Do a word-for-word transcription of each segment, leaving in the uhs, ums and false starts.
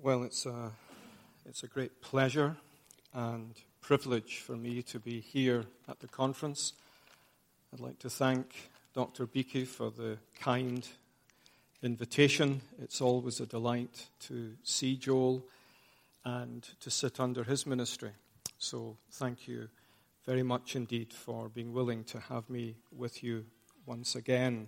Well, it's a, it's a great pleasure and privilege for me to be here at the conference. I'd like to thank Doctor Beakey for the kind invitation. It's always a delight to see Joel and to sit under his ministry. So thank you very much indeed for being willing to have me with you once again.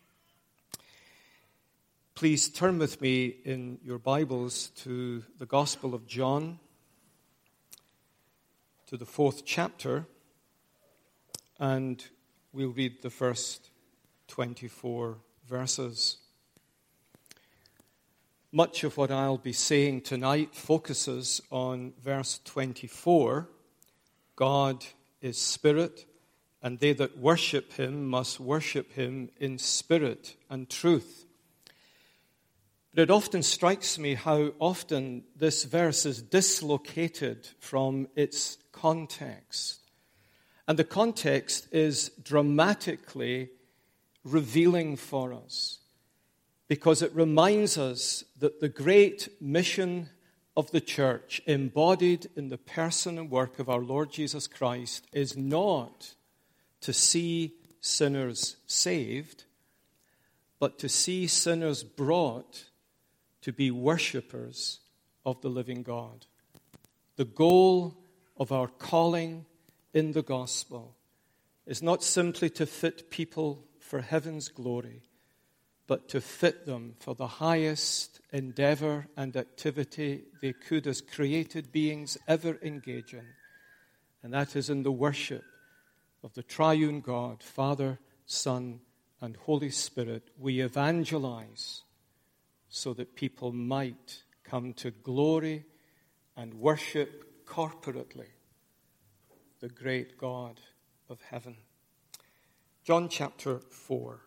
Please turn with me in your Bibles to the Gospel of John, to the fourth chapter, and we'll read the first twenty-four verses. Much of what I'll be saying tonight focuses on verse twenty-four. God is spirit, and they that worship him must worship him in spirit and truth. But it often strikes me how often this verse is dislocated from its context. And the context is dramatically revealing for us, because it reminds us that the great mission of the church, embodied in the person and work of our Lord Jesus Christ, is not to see sinners saved, but to see sinners brought to be worshippers of the living God. The goal of our calling in the gospel is not simply to fit people for heaven's glory, but to fit them for the highest endeavor and activity they could as created beings ever engage in. And that is in the worship of the triune God, Father, Son, and Holy Spirit. We evangelize so that people might come to glory and worship corporately the great God of heaven. John chapter four.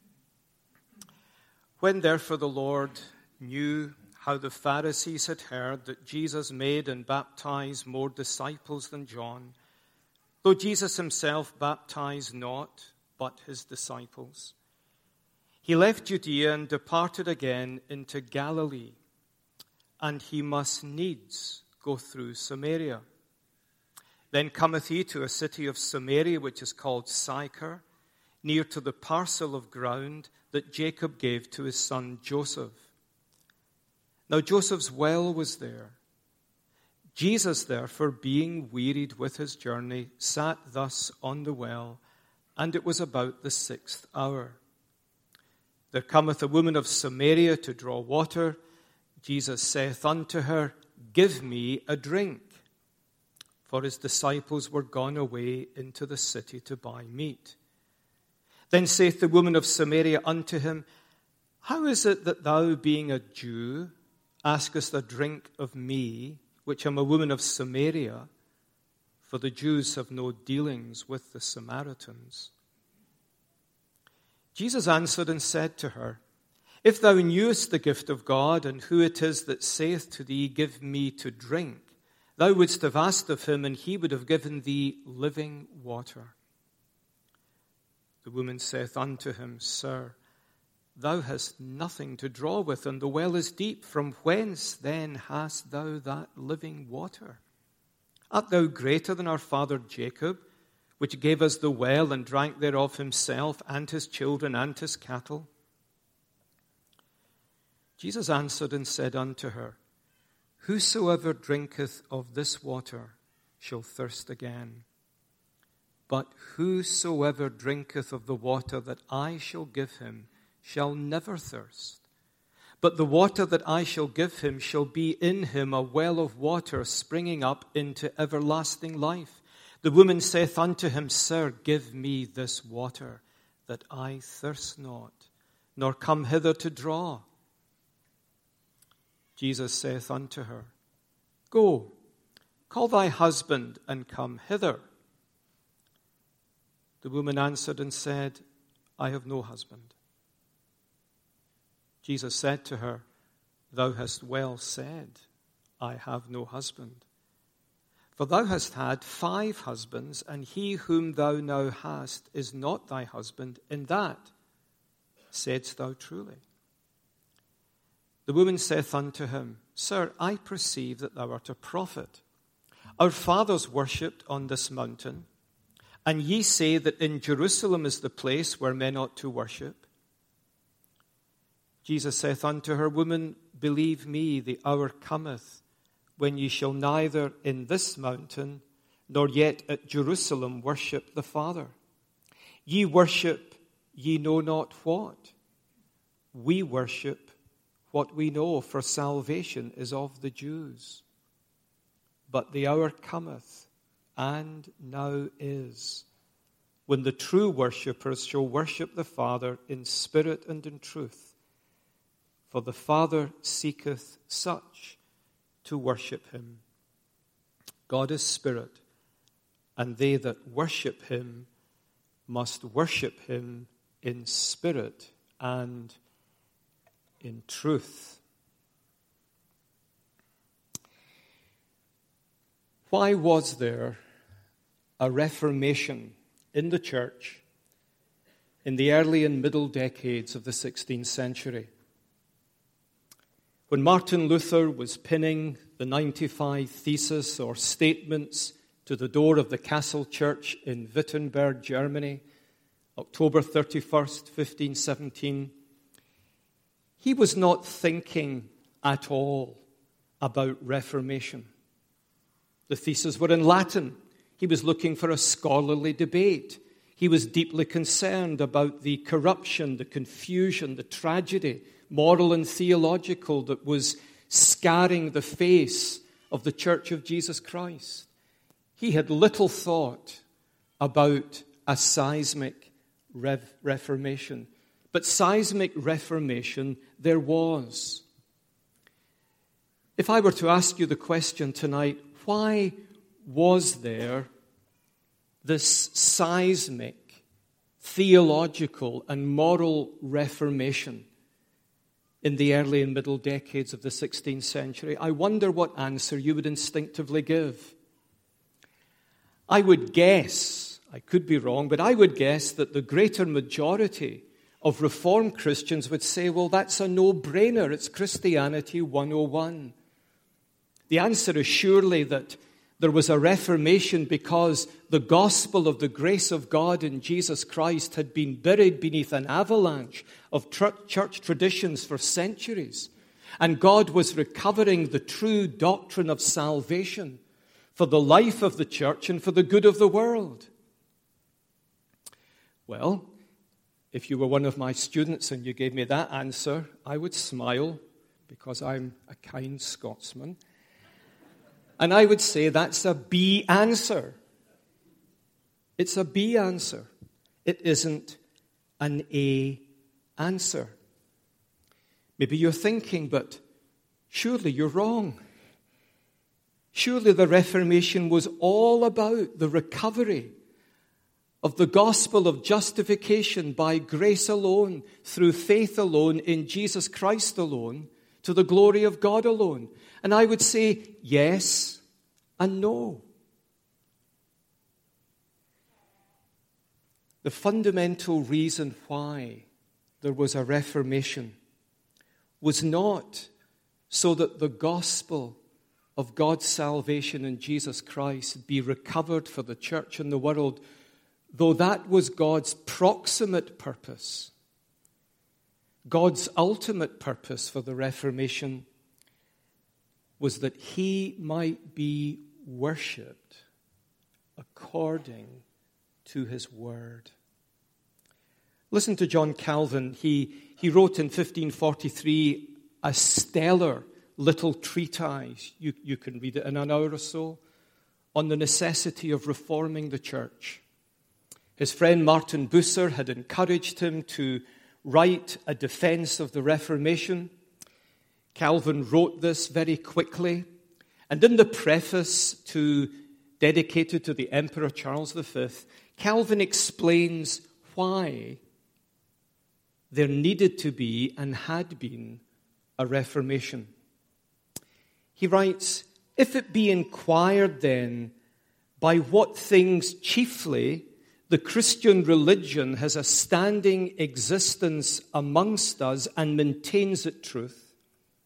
When therefore the Lord knew how the Pharisees had heard that Jesus made and baptized more disciples than John, though Jesus himself baptized not, but his disciples, he left Judea and departed again into Galilee, and he must needs go through Samaria. Then cometh he to a city of Samaria, which is called Sychar, near to the parcel of ground that Jacob gave to his son Joseph. Now Joseph's well was there. Jesus, therefore, being wearied with his journey, sat thus on the well, and it was about the sixth hour. There cometh a woman of Samaria to draw water. Jesus saith unto her, Give me a drink. For his disciples were gone away into the city to buy meat. Then saith the woman of Samaria unto him, How is it that thou, being a Jew, askest a drink of me, which am a woman of Samaria? For the Jews have no dealings with the Samaritans. Jesus answered and said to her, If thou knewest the gift of God, and who it is that saith to thee, Give me to drink, thou wouldst have asked of him, and he would have given thee living water. The woman saith unto him, Sir, thou hast nothing to draw with, and the well is deep. From whence then hast thou that living water? Art thou greater than our father Jacob, which gave us the well, and drank thereof himself, and his children, and his cattle? Jesus answered and said unto her, Whosoever drinketh of this water shall thirst again. But whosoever drinketh of the water that I shall give him shall never thirst. But the water that I shall give him shall be in him a well of water springing up into everlasting life. The woman saith unto him, Sir, give me this water, that I thirst not, nor come hither to draw. Jesus saith unto her, Go, call thy husband, and come hither. The woman answered and said, I have no husband. Jesus said to her, Thou hast well said, I have no husband. For thou hast had five husbands, and he whom thou now hast is not thy husband. In that saidst thou truly. The woman saith unto him, Sir, I perceive that thou art a prophet. Our fathers worshipped on this mountain, and ye say that in Jerusalem is the place where men ought to worship. Jesus saith unto her, Woman, believe me, the hour cometh, when ye shall neither in this mountain, nor yet at Jerusalem worship the Father. Ye worship ye know not what. We worship what we know, for salvation is of the Jews. But the hour cometh, and now is, when the true worshippers shall worship the Father in spirit and in truth. For the Father seeketh such to worship him. God is spirit, and they that worship him must worship him in spirit and in truth. Why was there a Reformation in the church in the early and middle decades of the sixteenth century? When Martin Luther was pinning the ninety-five Theses or statements to the door of the Castle Church in Wittenberg, Germany, October thirty-first, fifteen seventeen, he was not thinking at all about Reformation. The theses were in Latin. He was looking for a scholarly debate. He was deeply concerned about the corruption, the confusion, the tragedy, moral and theological, that was scarring the face of the Church of Jesus Christ. He had little thought about a seismic rev- reformation. But seismic reformation there was. If I were to ask you the question tonight, why was there this seismic theological and moral reformation in the early and middle decades of the sixteenth century? I wonder what answer you would instinctively give. I would guess, I could be wrong, but I would guess that the greater majority of Reformed Christians would say, well, that's a no-brainer. It's Christianity one oh one. The answer is surely that there was a reformation because the gospel of the grace of God in Jesus Christ had been buried beneath an avalanche of tr- church traditions for centuries. And God was recovering the true doctrine of salvation for the life of the church and for the good of the world. Well, if you were one of my students and you gave me that answer, I would smile because I'm a kind Scotsman. And I would say that's a B answer. It's a B answer. It isn't an A answer. Maybe you're thinking, but surely you're wrong. Surely the Reformation was all about the recovery of the gospel of justification by grace alone, through faith alone, in Jesus Christ alone, to the glory of God alone. And I would say yes and no. The fundamental reason why there was a Reformation was not so that the gospel of God's salvation in Jesus Christ be recovered for the church and the world, though that was God's proximate purpose. God's ultimate purpose for the Reformation was that he might be worshipped according to his word. Listen to John Calvin. He, he wrote in fifteen forty-three a stellar little treatise. You, you can read it in an hour or so, on the necessity of reforming the church. His friend Martin Bucer had encouraged him to write a defense of the Reformation. Calvin wrote this very quickly. And in the preface to dedicated to the Emperor Charles the Fifth, Calvin explains why there needed to be and had been a Reformation. He writes, "If it be inquired then by what things chiefly the Christian religion has a standing existence amongst us and maintains its truth,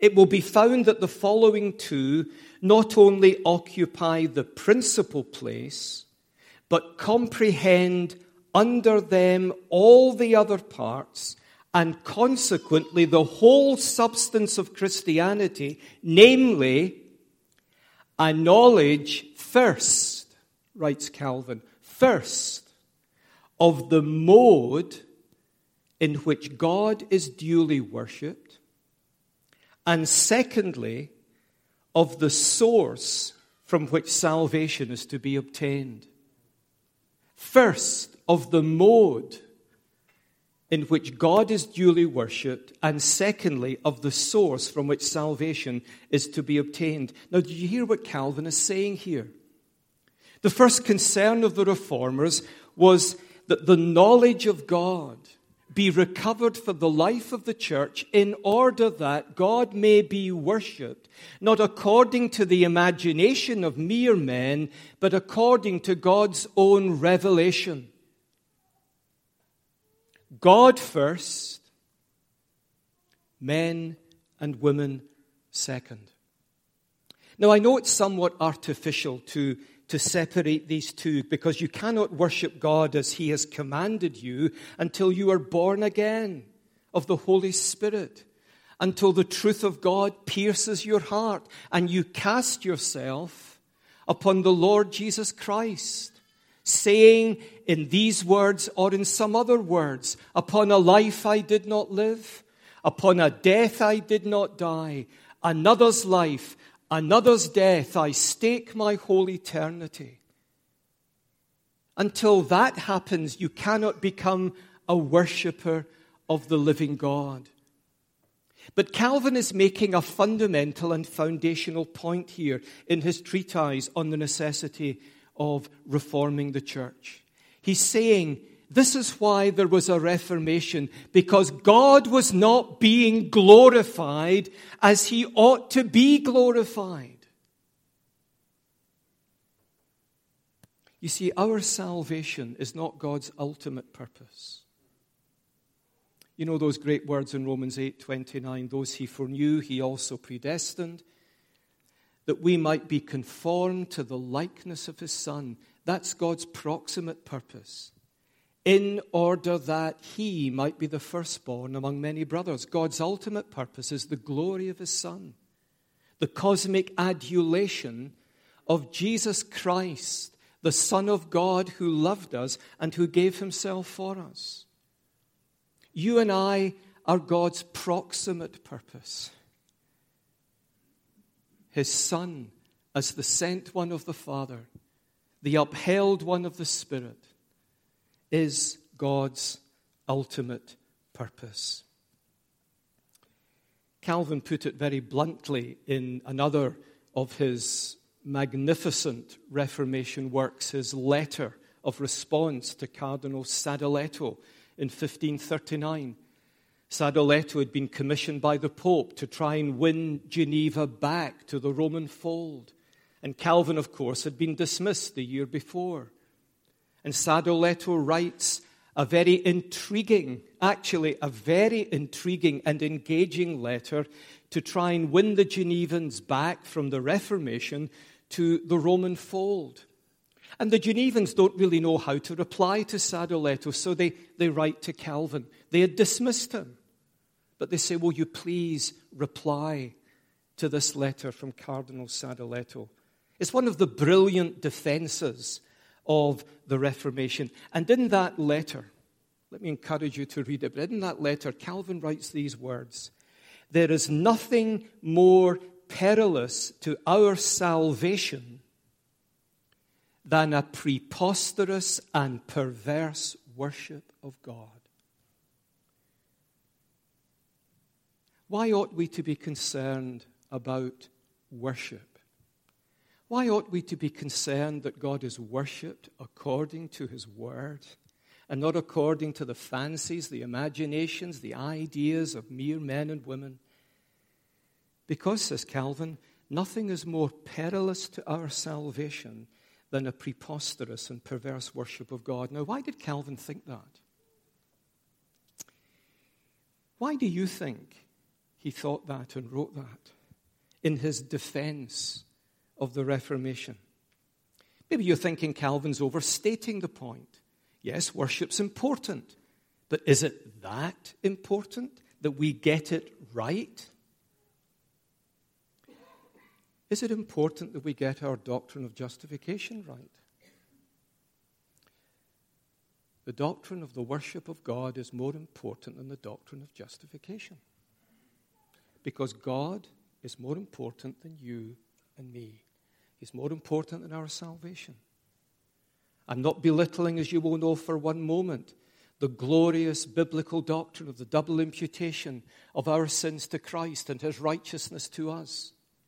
it will be found that the following two not only occupy the principal place, but comprehend under them all the other parts, and consequently the whole substance of Christianity, namely, a knowledge first, writes Calvin, first, of the mode in which God is duly worshipped, and secondly, of the source from which salvation is to be obtained. First, of the mode in which God is duly worshipped, and secondly, of the source from which salvation is to be obtained. Now, do you hear what Calvin is saying here? The first concern of the Reformers was that the knowledge of God be recovered for the life of the church in order that God may be worshipped, not according to the imagination of mere men, but according to God's own revelation. God first, men and women second. Now, I know it's somewhat artificial to, to separate these two, because you cannot worship God as He has commanded you until you are born again of the Holy Spirit, until the truth of God pierces your heart and you cast yourself upon the Lord Jesus Christ, saying in these words or in some other words, upon a life I did not live, upon a death I did not die, another's life, another's death, I stake my whole eternity. Until that happens, you cannot become a worshipper of the living God. But Calvin is making a fundamental and foundational point here in his treatise on the necessity of reforming the church. He's saying this is why there was a Reformation, because God was not being glorified as He ought to be glorified. You see, our salvation is not God's ultimate purpose. You know those great words in Romans eight twenty-nine, those He foreknew, He also predestined, that we might be conformed to the likeness of His Son. That's God's proximate purpose, in order that He might be the firstborn among many brothers. God's ultimate purpose is the glory of His Son, the cosmic adulation of Jesus Christ, the Son of God who loved us and who gave Himself for us. You and I are God's proximate purpose. His Son as the sent one of the Father, the upheld one of the Spirit, is God's ultimate purpose. Calvin put it very bluntly in another of his magnificent Reformation works, his letter of response to Cardinal Sadoleto in fifteen thirty-nine. Sadoleto had been commissioned by the Pope to try and win Geneva back to the Roman fold. And Calvin, of course, had been dismissed the year before. And Sadoleto writes a very intriguing, actually a very intriguing and engaging letter to try and win the Genevans back from the Reformation to the Roman fold. And the Genevans don't really know how to reply to Sadoleto, so they, they write to Calvin. They had dismissed him, but they say, will you please reply to this letter from Cardinal Sadoleto? It's one of the brilliant defenses of the Reformation. And in that letter, let me encourage you to read it, but in that letter, Calvin writes these words: there is nothing more perilous to our salvation than a preposterous and perverse worship of God. Why ought we to be concerned about worship? Why ought we to be concerned that God is worshipped according to His Word and not according to the fancies, the imaginations, the ideas of mere men and women? Because, says Calvin, nothing is more perilous to our salvation than a preposterous and perverse worship of God. Now, why did Calvin think that? Why do you think he thought that and wrote that in his defense of the Reformation. Maybe you're thinking Calvin's overstating the point. Yes, worship's important, but is it that important that we get it right? Is it important that we get our doctrine of justification right? The doctrine of the worship of God is more important than the doctrine of justification. Because God is more important than you and me. He's more important than our salvation. I'm not belittling, as you will know for one moment, the glorious biblical doctrine of the double imputation of our sins to Christ and his righteousness to us.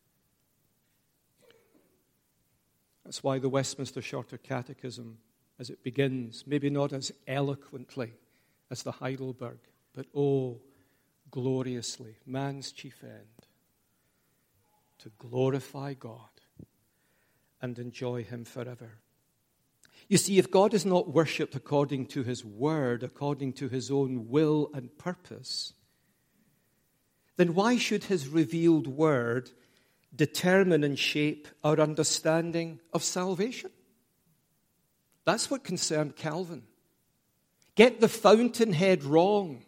That's why the Westminster Shorter Catechism, as it begins, maybe not as eloquently as the Heidelberg, but oh, gloriously, man's chief end, to glorify God and enjoy him forever. You see, if God is not worshipped according to his word, according to his own will and purpose, then why should his revealed word determine and shape our understanding of salvation? That's what concerned Calvin. Get the fountainhead wrong,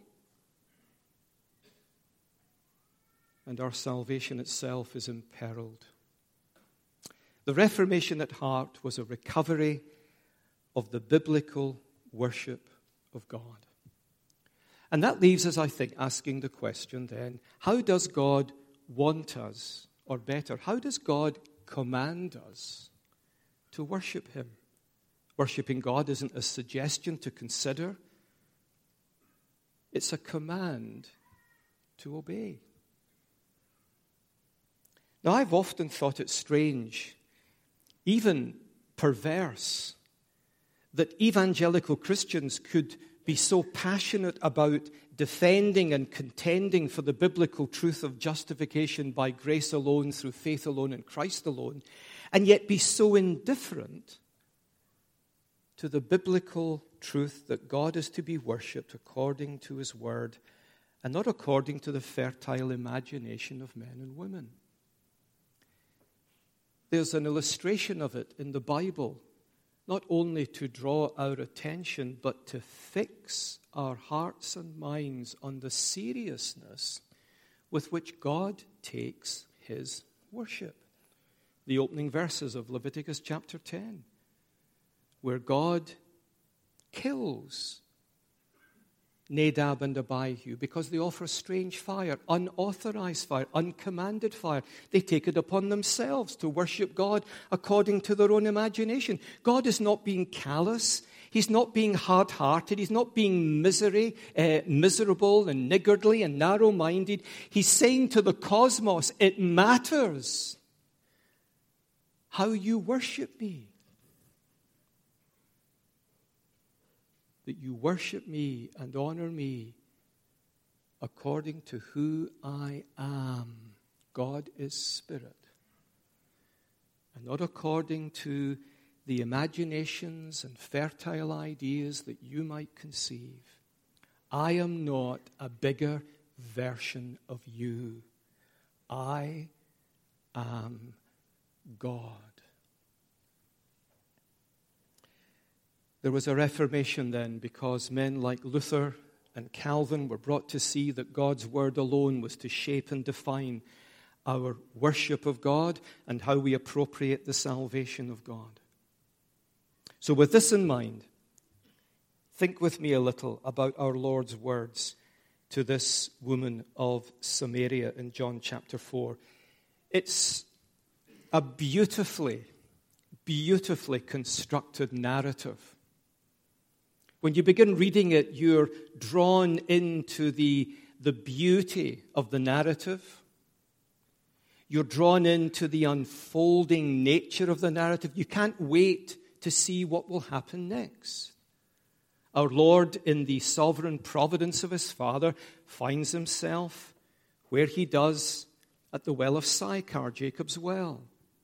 and our salvation itself is imperiled. The Reformation at heart was a recovery of the biblical worship of God. And that leaves us, I think, asking the question then, how does God want us, or better, how does God command us to worship him? Worshipping God isn't a suggestion to consider. It's a command to obey. Now, I've often thought it strange, even perverse, that evangelical Christians could be so passionate about defending and contending for the biblical truth of justification by grace alone, through faith alone, in Christ alone, and yet be so indifferent to the biblical truth that God is to be worshipped according to his word and not according to the fertile imagination of men and women. There's an illustration of it in the Bible, not only to draw our attention, but to fix our hearts and minds on the seriousness with which God takes his worship. The opening verses of Leviticus chapter ten, where God kills Nadab and Abihu because they offer strange fire, unauthorized fire, uncommanded fire. They take it upon themselves to worship God according to their own imagination. God is not being callous. He's not being hard-hearted. He's not being misery, uh, miserable and niggardly and narrow-minded. He's saying to the cosmos, it matters how you worship me. That you worship me and honor me according to who I am. God is spirit. And not according to the imaginations and fertile ideas that you might conceive. I am not a bigger version of you. I am God. There was a Reformation then because men like Luther and Calvin were brought to see that God's word alone was to shape and define our worship of God and how we appropriate the salvation of God. So with this in mind, think with me a little about our Lord's words to this woman of Samaria in John chapter four. It's a beautifully, beautifully constructed narrative. When you begin reading it, you're drawn into the, the beauty of the narrative. You're drawn into the unfolding nature of the narrative. You can't wait to see what will happen next. Our Lord, in the sovereign providence of his Father, finds himself where he does at the well of Sychar, Jacob's well.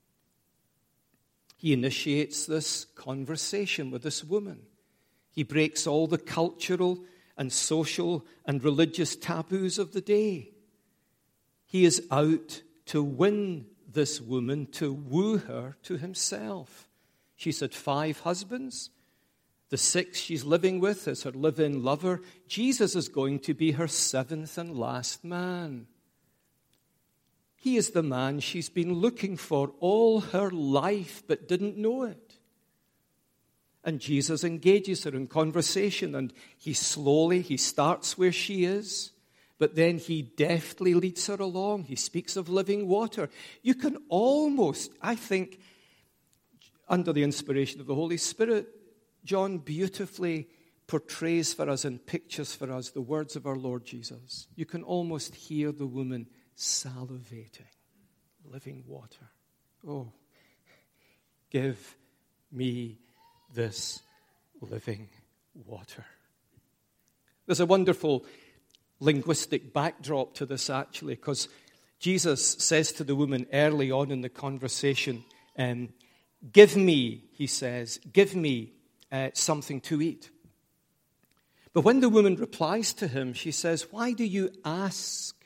He initiates this conversation with this woman. He breaks all the cultural and social and religious taboos of the day. He is out to win this woman, to woo her to himself. She's had five husbands. The sixth she's living with is her live-in lover. Jesus is going to be her seventh and last man. He is the man she's been looking for all her life but didn't know it. And Jesus engages her in conversation, and he slowly, he starts where she is, but then he deftly leads her along. He speaks of living water. You can almost, I think, under the inspiration of the Holy Spirit, John beautifully portrays for us and pictures for us the words of our Lord Jesus. You can almost hear the woman salivating, living water. Oh, give me this living water. There's a wonderful linguistic backdrop to this, actually, because Jesus says to the woman early on in the conversation, um, give me, he says, give me uh, something to eat. But when the woman replies to him, she says, why do you ask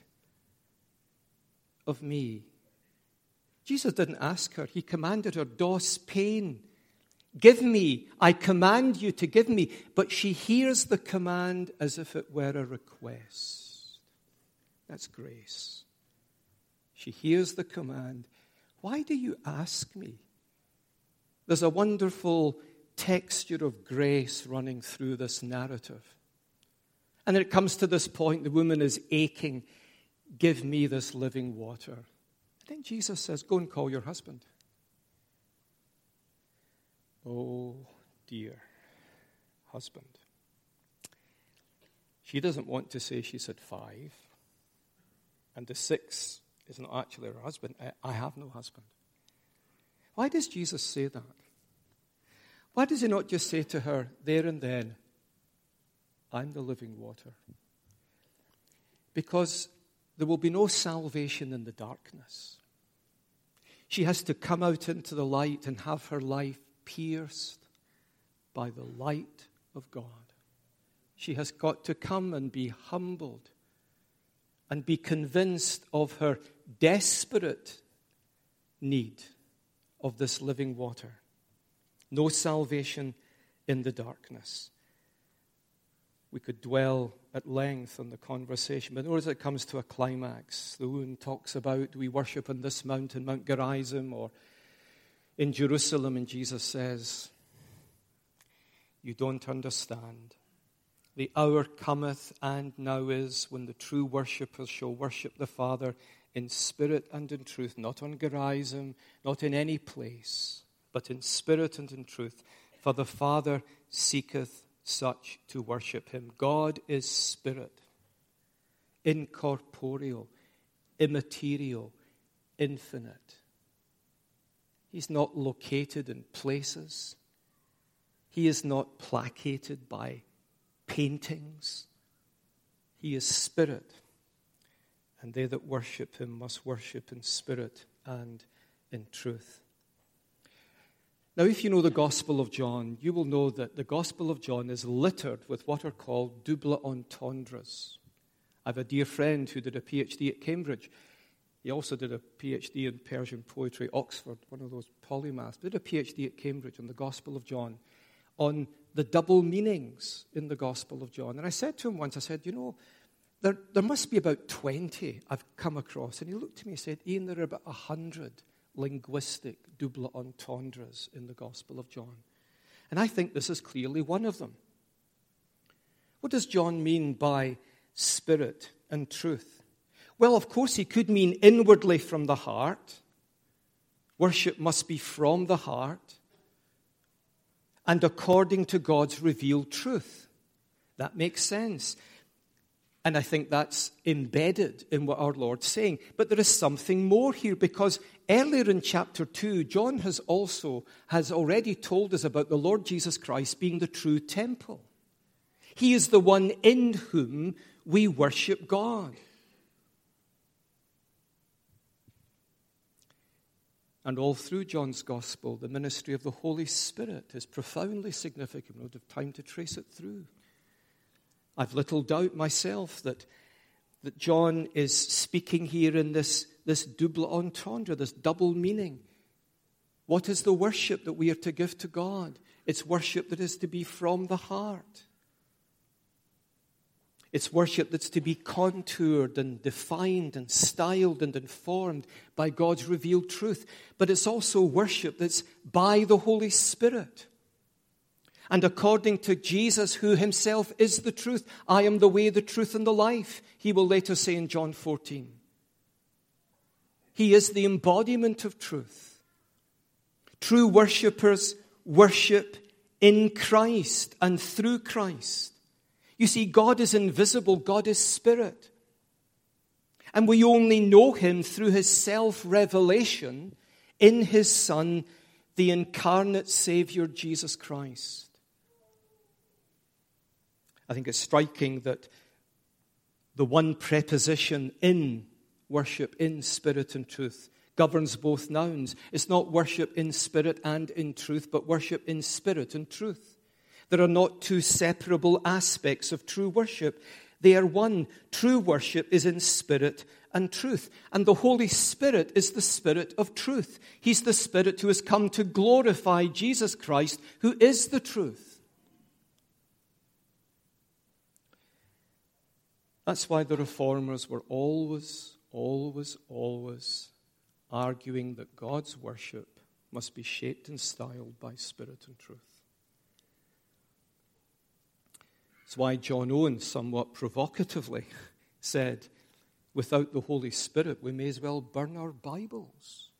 of me? Jesus didn't ask her. He commanded her, dos pain. Give me, I command you to give me. But she hears the command as if it were a request. That's grace. She hears the command. Why do you ask me? There's a wonderful texture of grace running through this narrative. And then it comes to this point, the woman is aching. Give me this living water. Then Jesus says, go and call your husband. Oh, dear husband. She doesn't want to say she's had five. And the sixth is not actually her husband. I have no husband. Why does Jesus say that? Why does he not just say to her there and then, I'm the living water? Because there will be no salvation in the darkness. She has to come out into the light and have her life pierced by the light of God. She has got to come and be humbled and be convinced of her desperate need of this living water. No salvation in the darkness. We could dwell at length on the conversation, but notice it comes to a climax. The woman talks about, do we worship on this mountain, Mount Gerizim, or in Jerusalem? And Jesus says, you don't understand. The hour cometh and now is when the true worshippers shall worship the Father in spirit and in truth, not on Gerizim, not in any place, but in spirit and in truth. For the Father seeketh such to worship him. God is spirit, incorporeal, immaterial, infinite. He's not located in places. He is not placated by paintings. He is spirit. And they that worship him must worship in spirit and in truth. Now, if you know the Gospel of John, you will know that the Gospel of John is littered with what are called double entendres. I have a dear friend who did a PhD at Cambridge. He also did a PhD in Persian poetry, Oxford, one of those polymaths. He did a PhD at Cambridge on the Gospel of John, on the double meanings in the Gospel of John. And I said to him once, I said, you know, there, there must be about twenty I've come across. And he looked at me and said, Ian, there are about one hundred linguistic double entendres in the Gospel of John. And I think this is clearly one of them. What does John mean by spirit and truth? Well, of course, he could mean inwardly from the heart. Worship must be from the heart and according to God's revealed truth. That makes sense. And I think that's embedded in what our Lord's saying. But there is something more here, because earlier in chapter two, John has also, has already told us about the Lord Jesus Christ being the true temple. He is the one in whom we worship God. And all through John's Gospel, the ministry of the Holy Spirit is profoundly significant. We don't have time to trace it through. I've little doubt myself that that John is speaking here in this, this double entendre, this double meaning. What is the worship that we are to give to God? It's worship that is to be from the heart. It's worship that's to be contoured and defined and styled and informed by God's revealed truth. But it's also worship that's by the Holy Spirit. And according to Jesus, who himself is the truth, I am the way, the truth, and the life, he will later say in John fourteen. He is the embodiment of truth. True worshippers worship in Christ and through Christ. You see, God is invisible. God is spirit. And we only know him through his self-revelation in his Son, the incarnate Savior, Jesus Christ. I think it's striking that the one preposition in worship, in spirit and truth, governs both nouns. It's not worship in spirit and in truth, but worship in spirit and truth. There are not two separable aspects of true worship. They are one. True worship is in spirit and truth. And the Holy Spirit is the Spirit of truth. He's the Spirit who has come to glorify Jesus Christ, who is the truth. That's why the Reformers were always, always, always arguing that God's worship must be shaped and styled by spirit and truth. That's why John Owen somewhat provocatively said, without the Holy Spirit, we may as well burn our Bibles.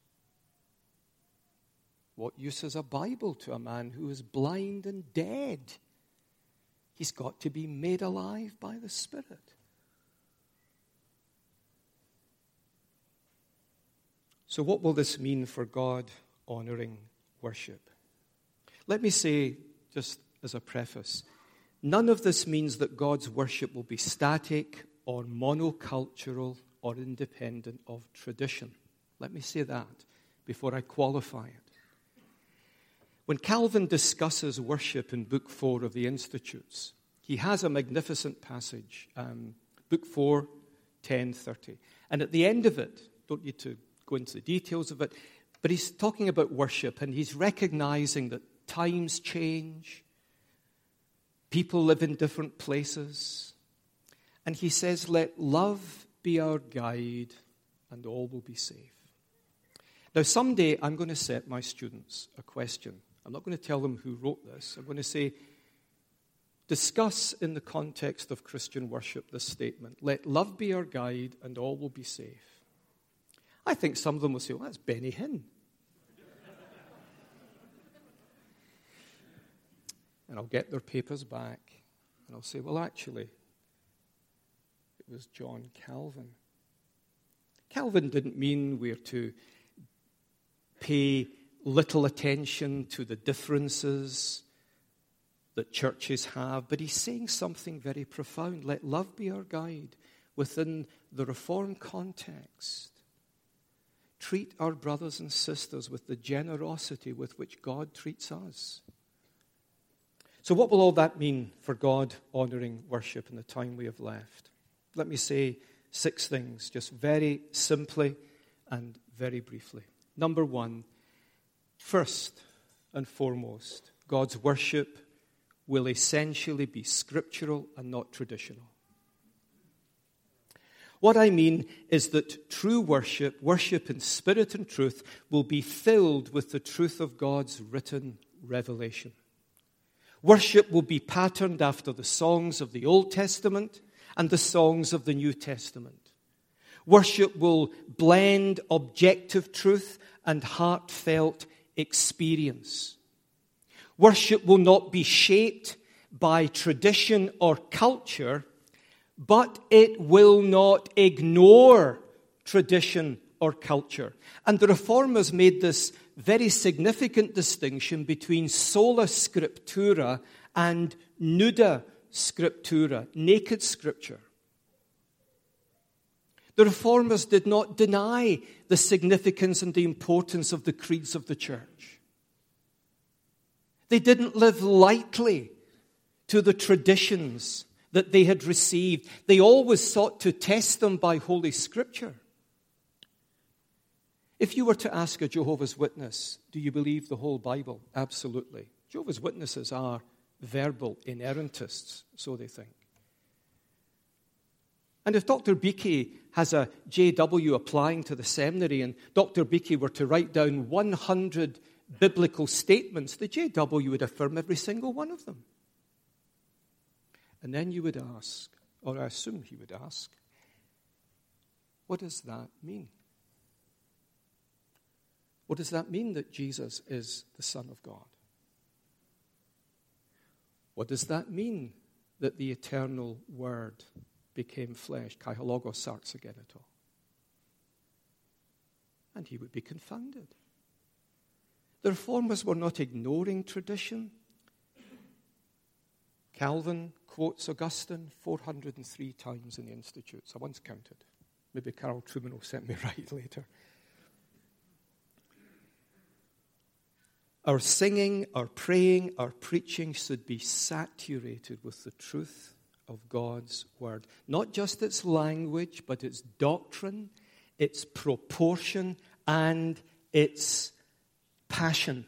What use is a Bible to a man who is blind and dead? He's got to be made alive by the Spirit. So what will this mean for God-honoring worship? Let me say, just as a preface, none of this means that God's worship will be static or monocultural or independent of tradition. Let me say that before I qualify it. When Calvin discusses worship in Book four of the Institutes, he has a magnificent passage, um, Book four, ten thirty. And at the end of it, don't need to go into the details of it, but he's talking about worship, and he's recognizing that times change, people live in different places, and he says, let love be our guide, and all will be safe. Now, someday I'm going to set my students a question. I'm not going to tell them who wrote this. I'm going to say, discuss in the context of Christian worship this statement, let love be our guide, and all will be safe. I think some of them will say, well, that's Benny Hinn. And I'll get their papers back, and I'll say, well, actually, it was John Calvin. Calvin didn't mean we're to pay little attention to the differences that churches have, but he's saying something very profound. Let love be our guide within the Reformed context. Treat our brothers and sisters with the generosity with which God treats us. So what will all that mean for God-honoring worship in the time we have left? Let me say six things, just very simply and very briefly. Number one, first and foremost, God's worship will essentially be scriptural and not traditional. What I mean is that true worship, worship in spirit and truth, will be filled with the truth of God's written revelation. Worship will be patterned after the songs of the Old Testament and the songs of the New Testament. Worship will blend objective truth and heartfelt experience. Worship will not be shaped by tradition or culture, but it will not ignore tradition or culture. And the Reformers made this very significant distinction between sola scriptura and nuda scriptura, naked scripture. The Reformers did not deny the significance and the importance of the creeds of the church. They didn't live lightly to the traditions that they had received. They always sought to test them by Holy Scripture. If you were to ask a Jehovah's Witness, do you believe the whole Bible? Absolutely. Jehovah's Witnesses are verbal inerrantists, so they think. And if Doctor Beakey has a J W applying to the seminary and Doctor Beakey were to write down one hundred biblical statements, the J W would affirm every single one of them. And then you would ask, or I assume he would ask, what does that mean? What does that mean that Jesus is the Son of God? What does that mean that the eternal Word became flesh? Kai halogos sarx ageneto. And he would be confounded. The Reformers were not ignoring tradition. Calvin quotes Augustine four hundred three times in the Institutes. I once counted. Maybe Carol Truman will set me right later. Our singing, our praying, our preaching should be saturated with the truth of God's Word. Not just its language, but its doctrine, its proportion, and its passion.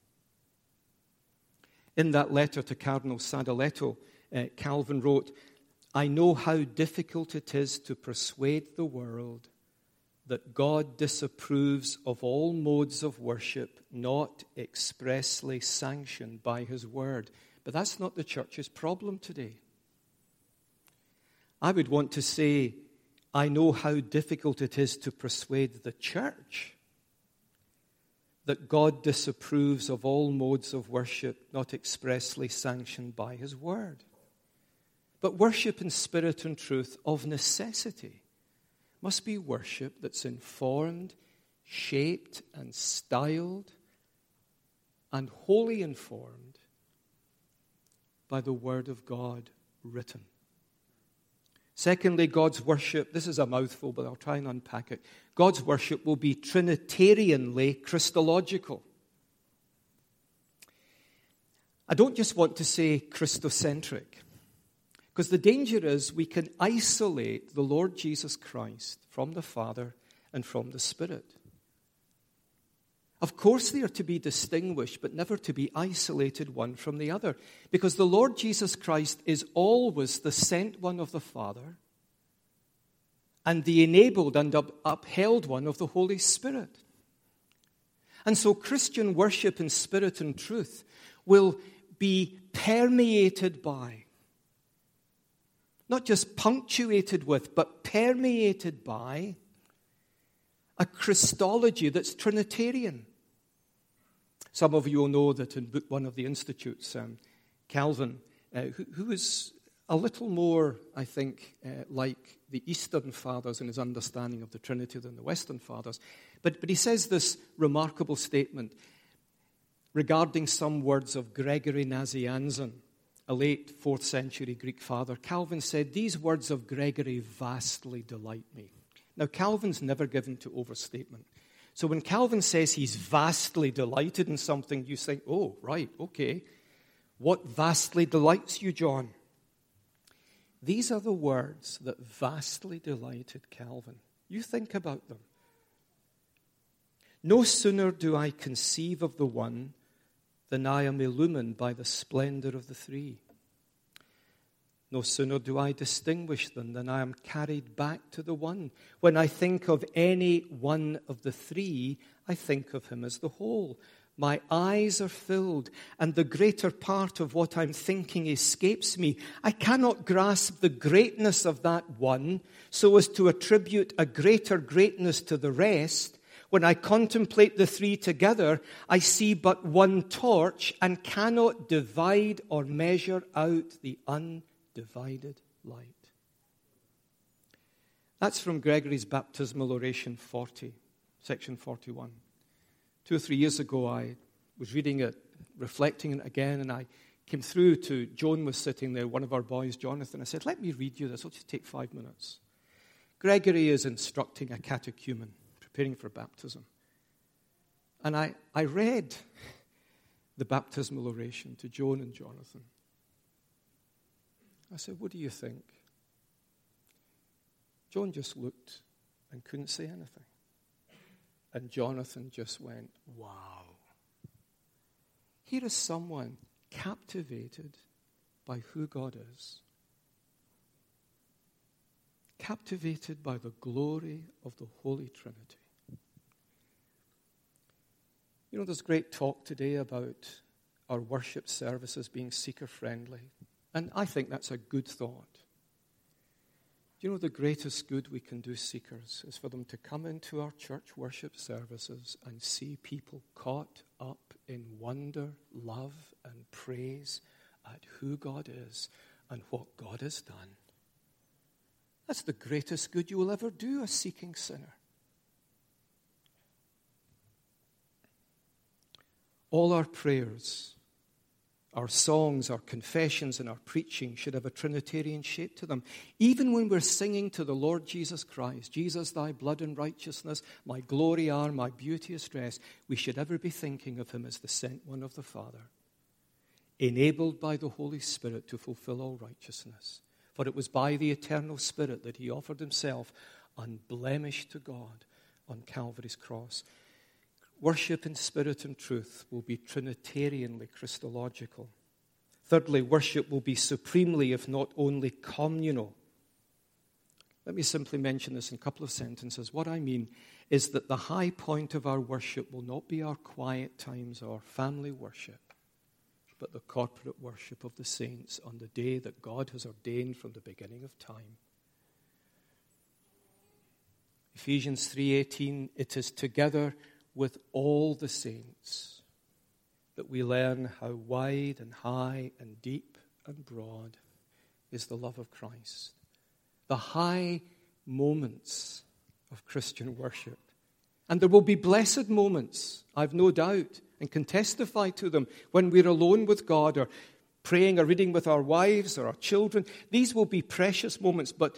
In that letter to Cardinal Sadoleto, uh, Calvin wrote, I know how difficult it is to persuade the world that God disapproves of all modes of worship not expressly sanctioned by His Word. But that's not the church's problem today. I would want to say, I know how difficult it is to persuade the church that God disapproves of all modes of worship not expressly sanctioned by His Word. But worship in spirit and truth of necessity must be worship that's informed, shaped, and styled, and wholly informed by the Word of God written. Secondly, God's worship, this is a mouthful, but I'll try and unpack it. God's worship will be Trinitarianly Christological. I don't just want to say Christocentric, because the danger is we can isolate the Lord Jesus Christ from the Father and from the Spirit. Of course they are to be distinguished, but never to be isolated one from the other, because the Lord Jesus Christ is always the sent one of the Father and the enabled and up- upheld one of the Holy Spirit. And so Christian worship in spirit and truth will be permeated by, not just punctuated with, but permeated by a Christology that's Trinitarian. Some of you will know that in book one of the Institutes, um, Calvin, uh, who, who is a little more, I think, uh, like the Eastern Fathers in his understanding of the Trinity than the Western Fathers, but, but he says this remarkable statement regarding some words of Gregory Nazianzen, a late fourth century Greek father. Calvin said, these words of Gregory vastly delight me. Now, Calvin's never given to overstatement. So when Calvin says he's vastly delighted in something, you think, oh, right, okay. What vastly delights you, John? These are the words that vastly delighted Calvin. You think about them. No sooner do I conceive of the one than I am illumined by the splendor of the three. No sooner do I distinguish them than I am carried back to the one. When I think of any one of the three, I think of him as the whole. My eyes are filled, and the greater part of what I'm thinking escapes me. I cannot grasp the greatness of that one so as to attribute a greater greatness to the rest. When I contemplate the three together, I see but one torch and cannot divide or measure out the undivided light. That's from Gregory's Baptismal Oration forty, section forty-one. Two or three years ago, I was reading it, reflecting it again, and I came through to, Joan was sitting there, one of our boys, Jonathan. I said, let me read you this. It'll just take five minutes. Gregory is instructing a catechumen, preparing for baptism. And I, I read the baptismal oration to Joan and Jonathan. I said, what do you think? John just looked and couldn't say anything. And Jonathan just went, wow. Here is someone captivated by who God is. Captivated by the glory of the Holy Trinity. You know, there's great talk today about our worship services being seeker-friendly. And I think that's a good thought. You know, the greatest good we can do seekers is for them to come into our church worship services and see people caught up in wonder, love, and praise at who God is and what God has done. That's the greatest good you will ever do, a seeking sinner. All our prayers, our songs, our confessions, and our preaching should have a Trinitarian shape to them. Even when we're singing to the Lord Jesus Christ, Jesus, thy blood and righteousness, my glory are, my beauteous dress, we should ever be thinking of him as the sent one of the Father, enabled by the Holy Spirit to fulfill all righteousness. For it was by the eternal Spirit that he offered himself unblemished to God on Calvary's cross. Worship in spirit and truth will be Trinitarianly Christological. Thirdly, worship will be supremely, if not only, communal. Let me simply mention this in a couple of sentences. What I mean is that the high point of our worship will not be our quiet times or family worship, but the corporate worship of the saints on the day that God has ordained from the beginning of time. Ephesians three eighteen, it is together with all the saints that we learn how wide and high and deep and broad is the love of Christ. The high moments of Christian worship. And there will be blessed moments, I've no doubt, and can testify to them when we're alone with God or praying or reading with our wives or our children. These will be precious moments, but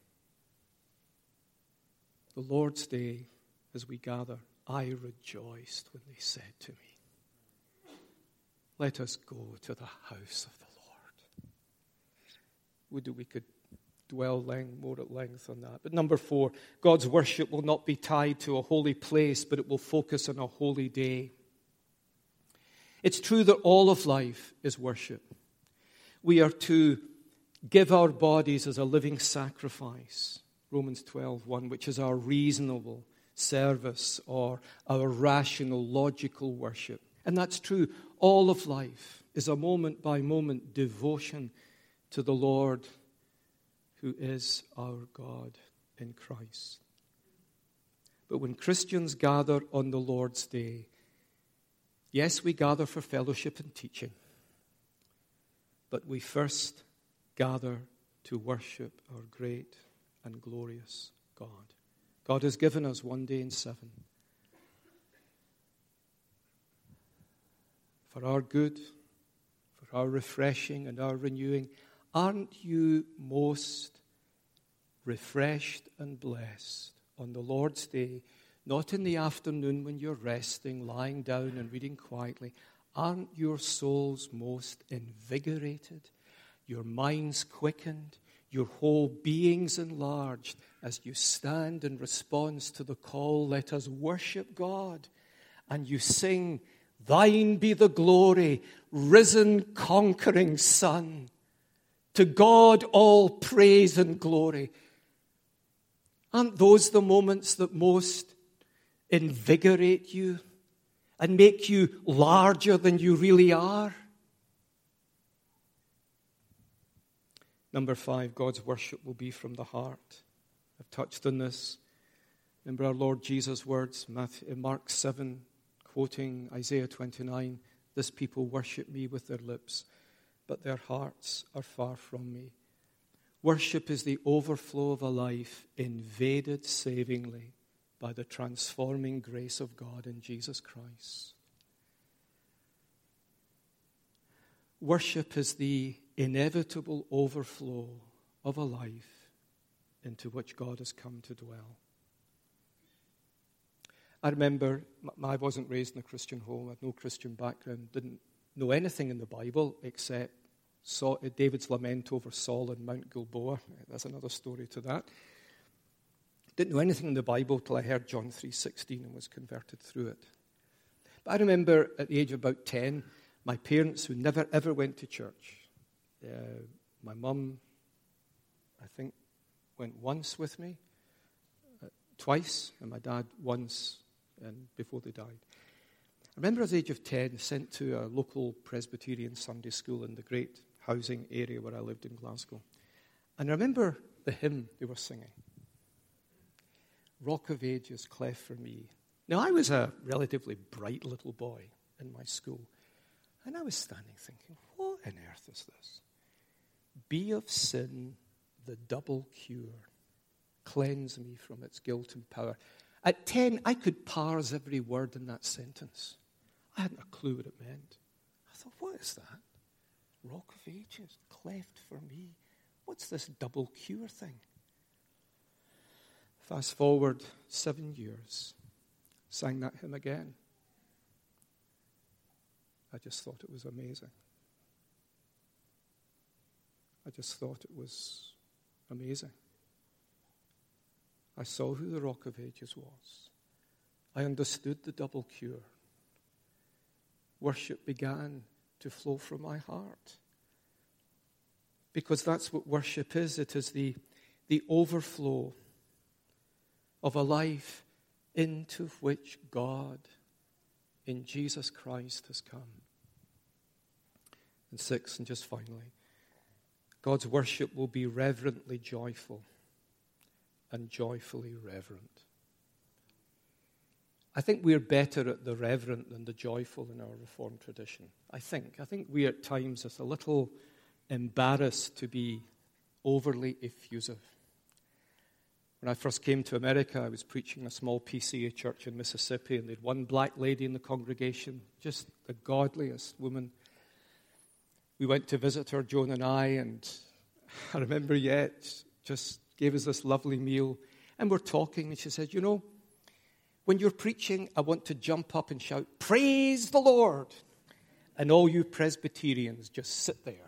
the Lord's Day, as we gather, I rejoiced when they said to me, let us go to the house of the Lord. Would we could dwell more at length on that. But number four, God's worship will not be tied to a holy place, but it will focus on a holy day. It's true that all of life is worship. We are to give our bodies as a living sacrifice, Romans twelve one, which is our reasonable service or our rational, logical worship. And that's true. All of life is a moment-by-moment devotion to the Lord who is our God in Christ. But when Christians gather on the Lord's Day, yes, we gather for fellowship and teaching, but we first gather to worship our great and glorious God. God has given us one day in seven for our good, for our refreshing and our renewing. Aren't you most refreshed and blessed on the Lord's Day, not in the afternoon when you're resting, lying down and reading quietly? Aren't your souls most invigorated, your minds quickened, your whole beings enlarged as you stand in response to the call, let us worship God, and you sing, thine be the glory, risen conquering Son. To God all praise and glory. Aren't those the moments that most invigorate you and make you larger than you really are? Number five, God's worship will be from the heart. I've touched on this. Remember our Lord Jesus' words, Matthew, Mark seven, quoting Isaiah twenty-nine, this people worship me with their lips, but their hearts are far from me. Worship is the overflow of a life invaded savingly by the transforming grace of God in Jesus Christ. Worship is the inevitable overflow of a life into which God has come to dwell. I remember, I wasn't raised in a Christian home, I had no Christian background, didn't know anything in the Bible except Saul, David's lament over Saul on Mount Gilboa. There's another story to that. Didn't know anything in the Bible till I heard John three sixteen and was converted through it. But I remember at the age of about ten, my parents, who never ever went to church, uh, my mum, I think, went once with me, uh, twice, and my dad once, and before they died. I remember at the age of ten, sent to a local Presbyterian Sunday school in the great housing area where I lived in Glasgow. And I remember the hymn they were singing. Rock of Ages, cleft for me. Now, I was a relatively bright little boy in my school, and I was standing thinking, what on earth is this? Be of sin the double cure. Cleanse me from its guilt and power. At ten, I could parse every word in that sentence. I hadn't a clue what it meant. I thought, what is that? Rock of Ages, cleft for me. What's this double cure thing? Fast forward seven years, sang that hymn again. I just thought it was amazing. I just thought it was amazing. I saw who the Rock of Ages was. I understood the double cure. Worship began to flow from my heart. Because that's what worship is. It is the, the overflow of a life into which God in Jesus Christ has come. And six, and just finally, God's worship will be reverently joyful and joyfully reverent. I think we're better at the reverent than the joyful in our Reformed tradition. I think. I think we at times are a little embarrassed to be overly effusive. When I first came to America, I was preaching in a small P C A church in Mississippi, and they had one black lady in the congregation, just the godliest woman. We went to visit her, Joan and I, and I remember yet, just gave us this lovely meal, and we're talking, and she said, you know, when you're preaching, I want to jump up and shout, praise the Lord, and all you Presbyterians just sit there.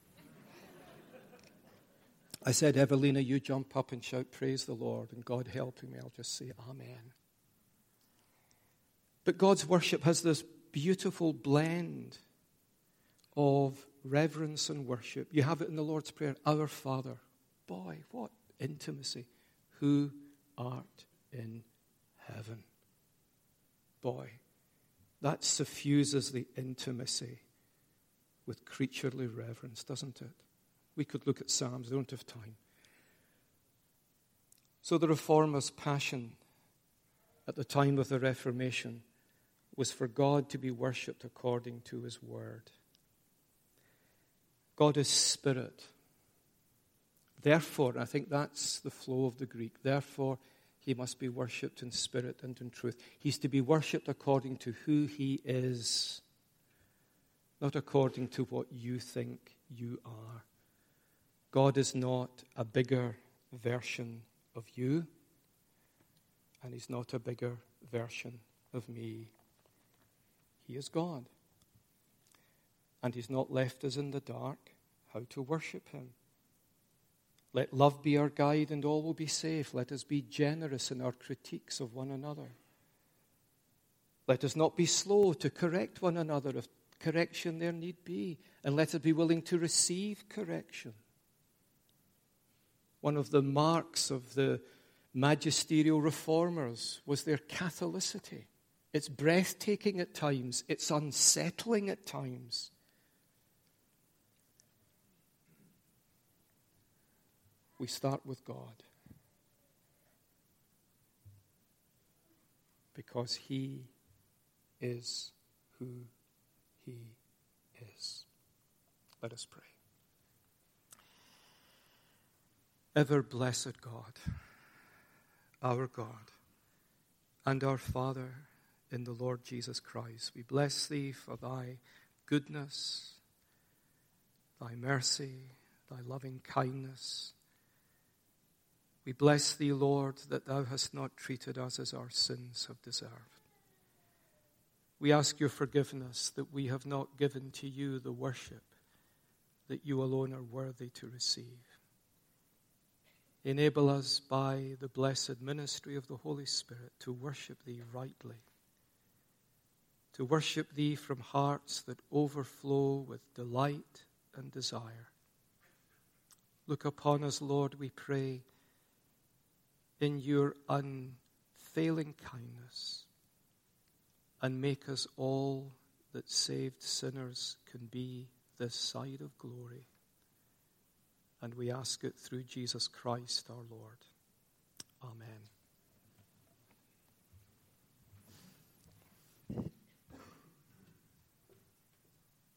I said, Evelina, you jump up and shout, praise the Lord, and God helping me, I'll just say, amen. But God's worship has this beautiful blend of reverence and worship. You have it in the Lord's Prayer, our Father. Boy, what intimacy. Who art in heaven. Boy, that suffuses the intimacy with creaturely reverence, doesn't it? We could look at Psalms, we don't have time. So the Reformers' passion at the time of the Reformation was for God to be worshipped according to His Word. God is Spirit. Therefore, I think that's the flow of the Greek, therefore He must be worshipped in spirit and in truth. He's to be worshipped according to who He is, not according to what you think you are. God is not a bigger version of you, and He's not a bigger version of me. He is God. And He's not left us in the dark how to worship Him. Let love be our guide and all will be safe. Let us be generous in our critiques of one another. Let us not be slow to correct one another if correction there need be. And let us be willing to receive correction. One of the marks of the magisterial reformers was their Catholicity. It's breathtaking at times. It's unsettling at times. We start with God. Because He is who He is. Let us pray. Ever blessed God, our God, and our Father in the Lord Jesus Christ, we bless Thee for Thy goodness, Thy mercy, Thy loving kindness. We bless Thee, Lord, that Thou hast not treated us as our sins have deserved. We ask Your forgiveness that we have not given to You the worship that you alone are worthy to receive. Enable us by the blessed ministry of the Holy Spirit to worship thee rightly, to worship thee from hearts that overflow with delight and desire. Look upon us, Lord, we pray, in your unfailing kindness, and make us all that saved sinners can be this side of glory. And we ask it through Jesus Christ our Lord. Amen.